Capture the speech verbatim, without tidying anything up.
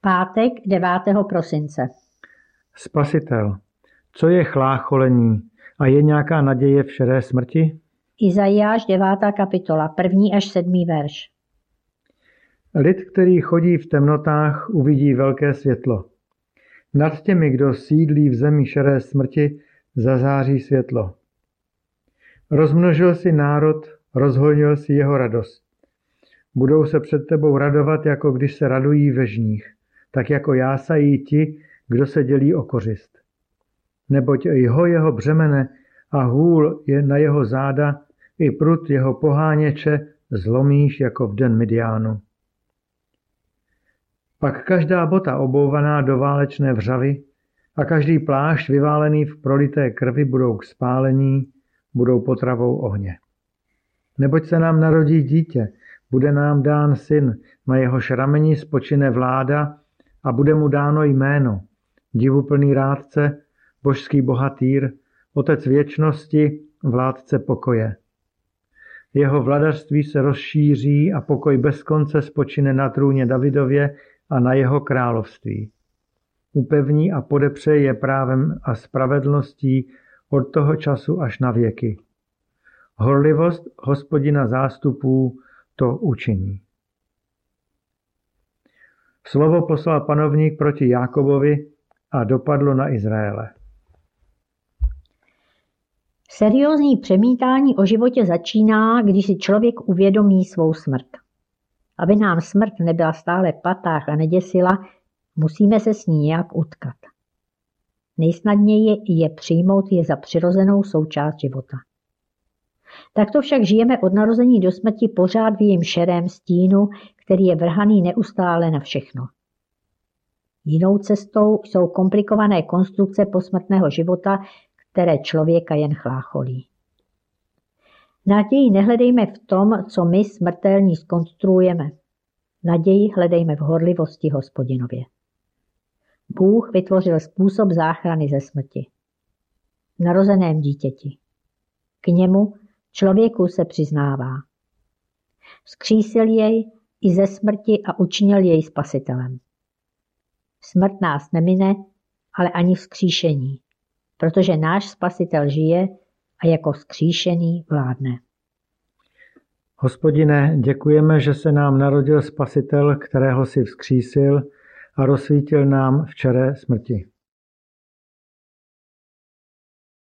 Pátek devátého prosince. Spasitel. Co je chlácholení a je nějaká naděje v šedé smrti? Izajáš devátá kapitola, první až sedmý verš. Lid, který chodí v temnotách, uvidí velké světlo. Nad těmi, kdo sídlí v zemi šedé smrti, zazáří světlo. Rozmnožil si národ, rozhojnil si jeho radost. Budou se před tebou radovat, jako když se radují ve žních, tak jako jásají ti, kdo se dělí o kořist. Neboť jeho jeho břemene a hůl je na jeho záda, i prut jeho poháněče zlomíš jako v den Midiánu. Pak každá bota obouvaná do válečné vřavy a každý plášť vyválený v prolité krvi budou k spálení, budou potravou ohně. Neboť se nám narodí dítě, bude nám dán syn, na jehož rameni spočine vláda a bude mu dáno jméno, divuplný rádce, božský bohatýr, otec věčnosti, vládce pokoje. Jeho vladařství se rozšíří a pokoj bez konce spočine na trůně Davidově a na jeho království. Upevní a podepře je právem a spravedlností od toho času až na věky. Horlivost Hospodina zástupů to učiní. Slovo poslal panovník proti Jákobovi a dopadlo na Izraele. Seriózní přemítání o životě začíná, když si člověk uvědomí svou smrt. Aby nám smrt nebyla stále v patách a neděsila, musíme se s ní nějak utkat. Nejsnadněji je přijmout je za přirozenou součást života. Takto však žijeme od narození do smrti pořád v jejím šerém stínu, který je vrhaný neustále na všechno. Jinou cestou jsou komplikované konstrukce posmrtného života, které člověka jen chlácholí. Naději nehledejme v tom, co my smrtelní zkonstruujeme. Naději hledejme v horlivosti Hospodinově. Bůh vytvořil způsob záchrany ze smrti. V narozeném dítěti. K němu člověku se přiznává. Vzkřísil jej i ze smrti a učinil jej spasitelem. Smrt nás nemine, ale ani vzkříšení, protože náš spasitel žije a jako vzkříšený vládne. Hospodine, děkujeme, že se nám narodil spasitel, kterého si vzkřísil a rozsvítil nám v čeré smrti.